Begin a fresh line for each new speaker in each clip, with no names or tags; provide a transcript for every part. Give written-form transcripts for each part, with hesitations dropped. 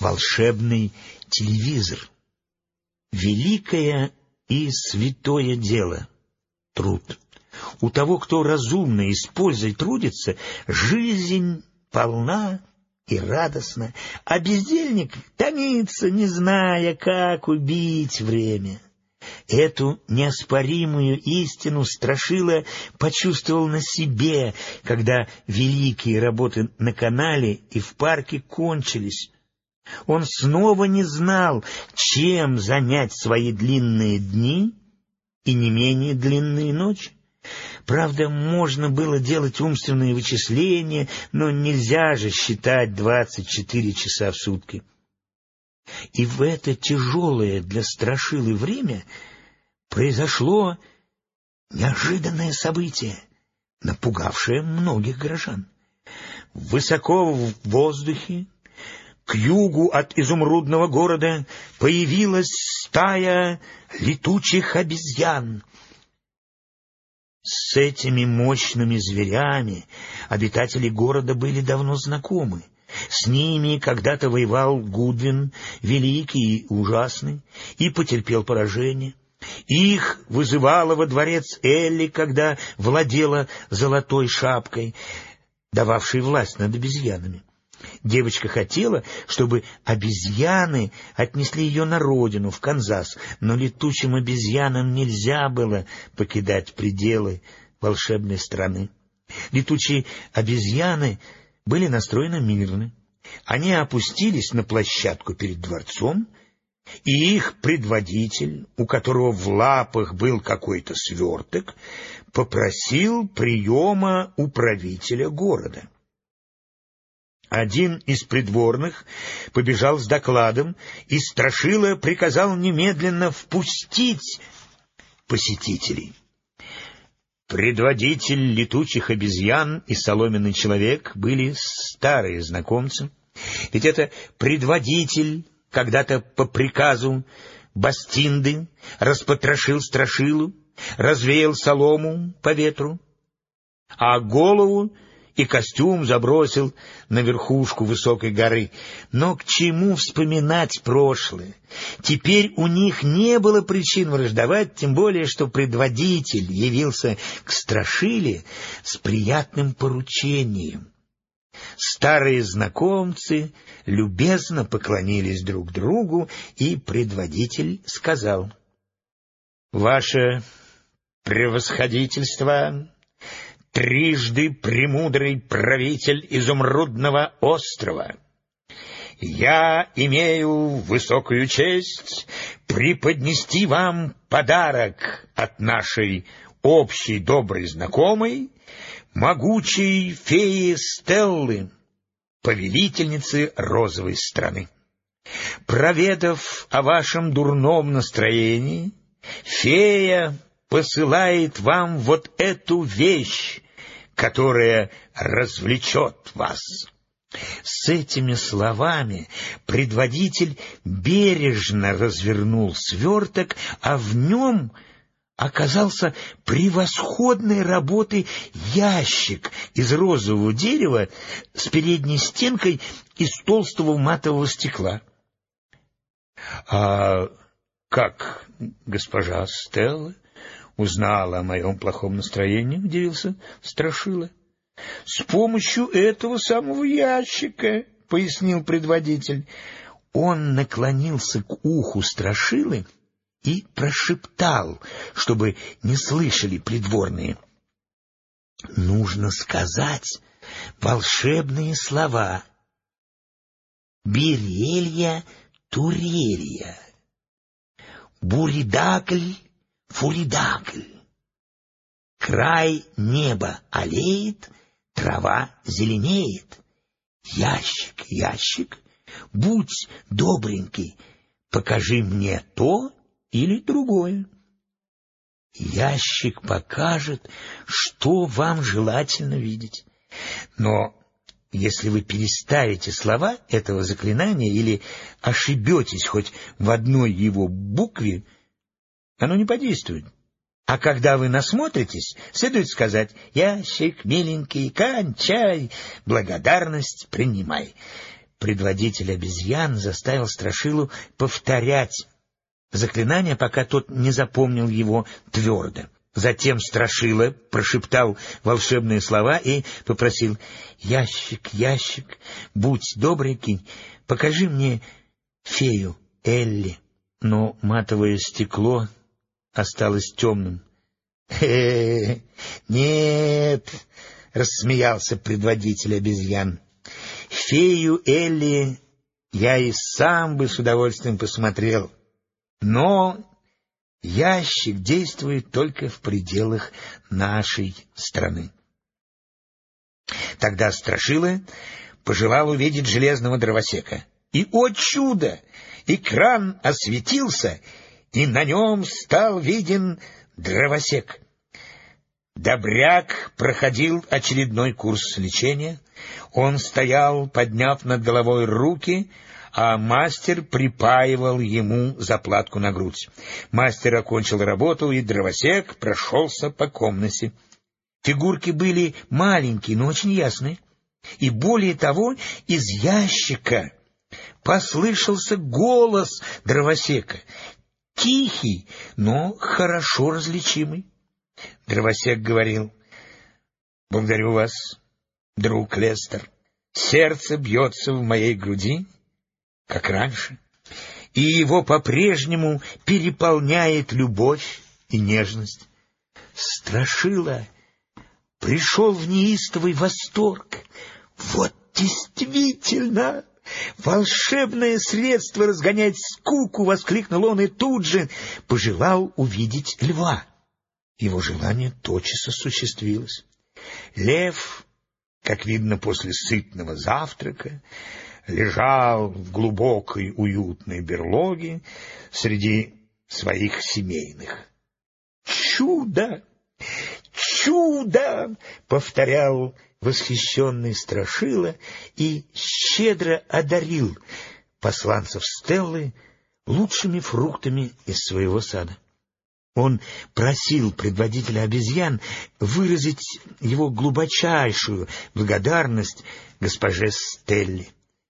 волшебный телевизор. Великое и святое дело — труд. У того, кто разумно и с пользой трудится, жизнь полна и радостна, а бездельник томится, не зная, как убить время. Эту неоспоримую истину Страшила почувствовал на себе, когда великие работы на канале и в парке кончились. Он снова не знал, чем занять свои длинные дни и не менее длинные ночи. Правда, можно было делать умственные вычисления, но нельзя же считать 24 часа в сутки. И в это тяжелое для Страшилы время произошло неожиданное событие, напугавшее многих горожан. Высоко в воздухе, к югу от изумрудного города, появилась стая летучих обезьян. С этими мощными зверями обитатели города были давно знакомы. С ними когда-то воевал Гудвин, великий и ужасный, и потерпел поражение. Их вызывала во дворец Элли, когда владела золотой шапкой, дававшей власть над обезьянами. Девочка хотела, чтобы обезьяны отнесли ее на родину, в Канзас, но летучим обезьянам нельзя было покидать пределы волшебной страны. Летучие обезьяны были настроены мирно. Они опустились на площадку перед дворцом, и их предводитель, у которого в лапах был какой-то сверток, попросил приема у правителя города. Один из придворных побежал с докладом, и Страшила приказал немедленно впустить посетителей. Предводитель летучих обезьян и соломенный человек были старые знакомцы, ведь это предводитель когда-то по приказу Бастинды распотрошил Страшилу, развеял солому по ветру, а голову и костюм забросил на верхушку высокой горы. Но к чему вспоминать прошлое? Теперь у них не было причин враждовать, тем более, что предводитель явился к Страшиле с приятным поручением. Старые знакомцы любезно поклонились друг другу, и предводитель сказал: «Ваше превосходительство, трижды премудрый правитель изумрудного острова, я имею высокую честь преподнести вам подарок от нашей общей доброй знакомой, могучей феи Стеллы, повелительницы розовой страны. Проведав о вашем дурном настроении, фея посылает вам вот эту вещь, которая развлечет вас». С этими словами предводитель бережно развернул сверток, а в нем оказался превосходной работы ящик из розового дерева с передней стенкой из толстого матового стекла. — А как госпожа Стелла узнала о моем плохом настроении? — удивился Страшила. — С помощью этого самого ящика, — пояснил предводитель. Он наклонился к уху Страшилы и прошептал, чтобы не слышали придворные: «Нужно сказать волшебные слова: Берелья, Турелья, Буридакль, Фуридакль. Край неба алеет, трава зеленеет. Ящик, ящик, будь добренький, покажи мне то или другое». Ящик покажет, что вам желательно видеть. Но если вы переставите слова этого заклинания или ошибетесь хоть в одной его букве, оно не подействует. А когда вы насмотритесь, следует сказать: «Ящик, миленький, кончай, благодарность принимай». Предводитель обезьян заставил Страшилу повторять заклинание, пока тот не запомнил его твердо. Затем Страшила прошептал волшебные слова и попросил: «Ящик, ящик, будь добренький, покажи мне фею Элли». Но матовое стекло осталось темным. Нет, — рассмеялся предводитель обезьян, — фею Элли я и сам бы с удовольствием посмотрел, но ящик действует только в пределах нашей страны». Тогда Страшила пожелал увидеть железного дровосека. И, о чудо! Экран осветился, и на нем стал виден дровосек. Добряк проходил очередной курс лечения. Он стоял, подняв над головой руки, а мастер припаивал ему заплатку на грудь. Мастер окончил работу, и дровосек прошелся по комнате. Фигурки были маленькие, но очень ясные. И более того, из ящика послышался голос дровосека, тихий, но хорошо различимый. Дровосек говорил: «Благодарю вас, друг Лестер. Сердце бьется в моей груди, как раньше, и его по-прежнему переполняет любовь и нежность». Страшила пришел в неистовый восторг. Вот действительно волшебное средство разгонять скуку! — воскликнул он и тут же пожелал увидеть льва. Его желание тотчас осуществилось. Лев, как видно после сытного завтрака, лежал в глубокой уютной берлоге среди своих семейных. «Чудо! Чудо!» — повторял восхищенный Страшила и щедро одарил посланцев Стеллы лучшими фруктами из своего сада. Он просил предводителя обезьян выразить его глубочайшую благодарность госпоже Стелле.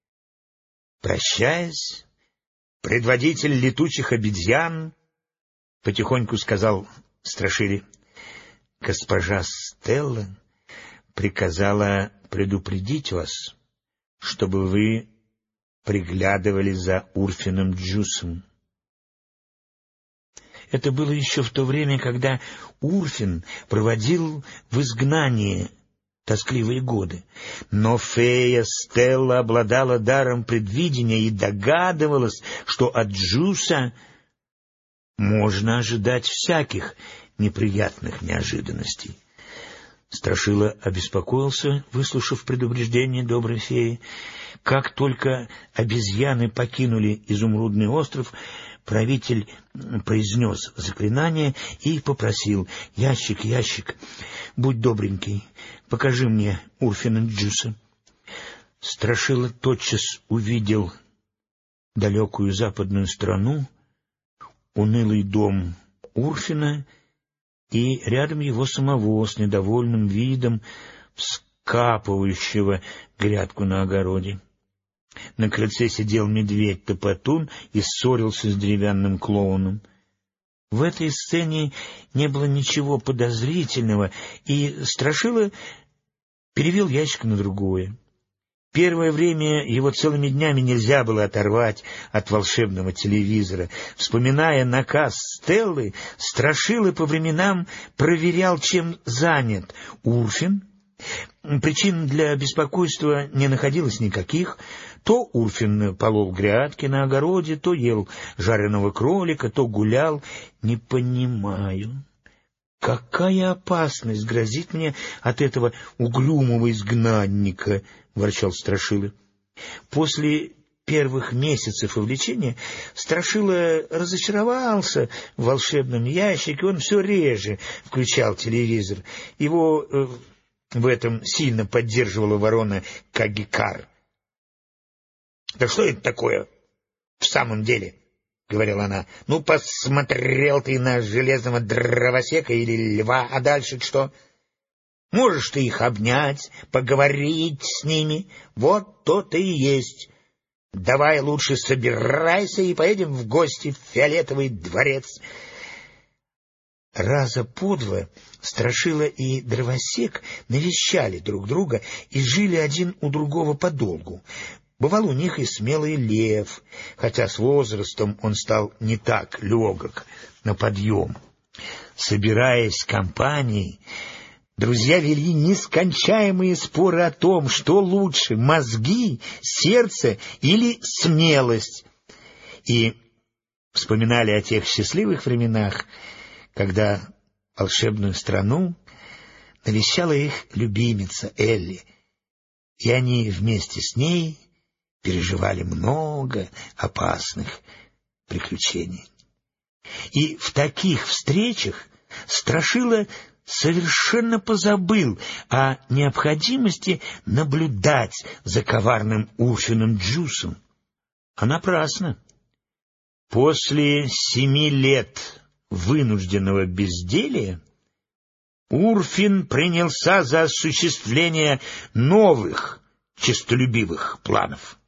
Прощаясь, предводитель летучих обезьян потихоньку сказал Страшиле: «Госпожа Стелла приказала предупредить вас, чтобы вы приглядывали за Урфином Джусом». Это было еще в то время, когда Урфин проводил в изгнании тоскливые годы. Но фея Стелла обладала даром предвидения и догадывалась, что от Джуса можно ожидать всяких неприятных неожиданностей. Страшила обеспокоился, выслушав предупреждение доброй феи. Как только обезьяны покинули изумрудный остров, правитель произнес заклинание и попросил: «Ящик, ящик, будь добренький, покажи мне Урфина Джуса». Страшила тотчас увидел далекую западную страну, унылый дом Урфина и рядом его самого с недовольным видом вскапывающего грядку на огороде. На крыльце сидел медведь-топотун и ссорился с деревянным клоуном. В этой сцене не было ничего подозрительного, и Страшила перевел ящик на другое. Первое время его целыми днями нельзя было оторвать от волшебного телевизора. Вспоминая наказ Стеллы, Страшила по временам проверял, чем занят Урфин. Причин для беспокойства не находилось никаких. То Урфин полол грядки на огороде, то ел жареного кролика, то гулял. «Не понимаю, какая опасность грозит мне от этого угрюмого изгнанника?» — ворчал Страшила. После первых месяцев увлечения Страшила разочаровался в волшебном ящике. Он все реже включал телевизор. Его в этом сильно поддерживала ворона Кагикар. «Да что это такое в самом деле?» — говорила она. «Ну, посмотрел ты на железного дровосека или льва, а дальше что? Можешь ты их обнять, поговорить с ними. Вот то-то и есть Давай лучше собирайся и поедем в гости в Фиолетовый дворец. Раза по два Страшила и Дровосек навещали друг друга и жили один у другого подолгу. Бывал у них и смелый Лев, хотя с возрастом он стал не так легок на подъем. Собираясь компанией, друзья вели нескончаемые споры о том, что лучше — мозги, сердце или смелость, и вспоминали о тех счастливых временах, когда волшебную страну навещала их любимица Элли, и они вместе с ней переживали много опасных приключений. И в таких встречах Страшила совершенно позабыл о необходимости наблюдать за коварным Урфиным Джусом. А напрасно. После 7 лет вынужденного безделия Урфин принялся за осуществление новых честолюбивых планов.